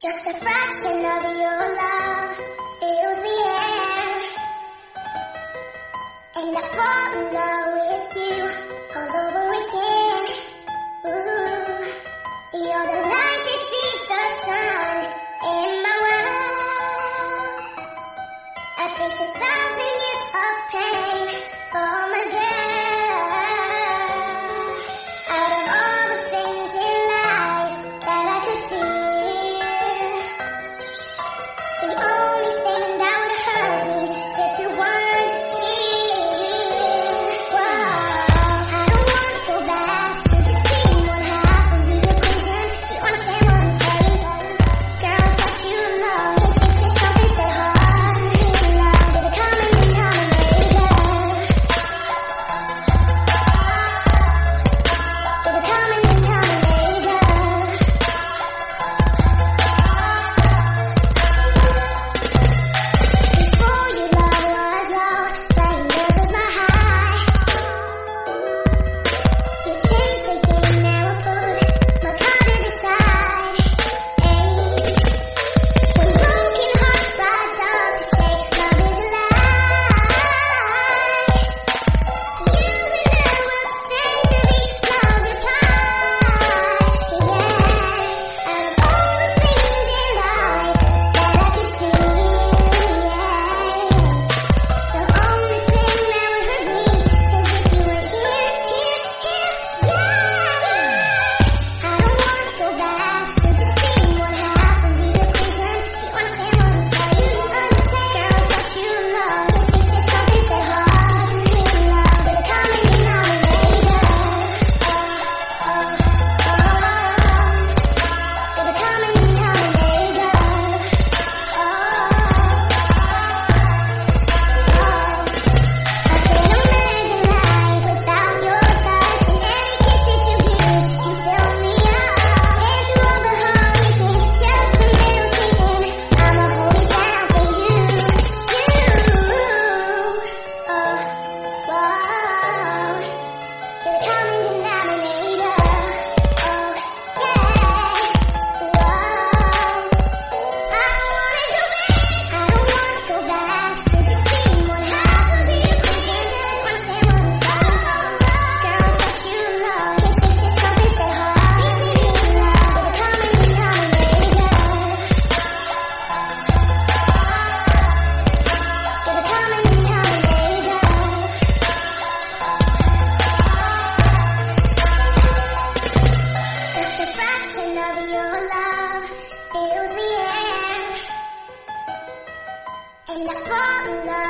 Just a fraction of your love fills the air, and I fall in love with you all over again. Ooh, you're the light that feeds the sun in my world. I face 1,000 years of pain for my girl. Out of all the things in life that I could fear, the only thing that would hurt me is if you weren't here. Whoa, I don't want to go back to just being one half of the equation. Do you understand what I'm saying? Girl, I thought you know. Just think this something so hard. Really love, did it come and denominator? Did it come and denominator? Before you, love was low, playing girls was my high. You changed the game, now I put my card to the side. Ayy, when broken hearts rise up to say love is a lie, you and I were meant to be. Love replied, yeah. Out of all the things in life that I could feel, the only thing that would hurt me is if you were here, yeah. I don't want to go back to just being one half of the equation. Do you understand what I'm saying? Girl, I thought you know. Just think this something so hard. Really love, did it come and denominator? Did it come and denominator? I can't imagine life without your touch, and every kiss that you give, you fill me up. And through all the heartbreaking, just a little sweetening, I'ma hold it down for you. Whoa, did it come and denominator? Yeah, whoa. I don't wanna go back to just being one half of the equation. Understand what I'm saying? Girl, I thought you know. Can't think this something so hard. Really love, did it come and denominator? Did it come and denominator? Just a fraction of your love fills the air, and I fall in love.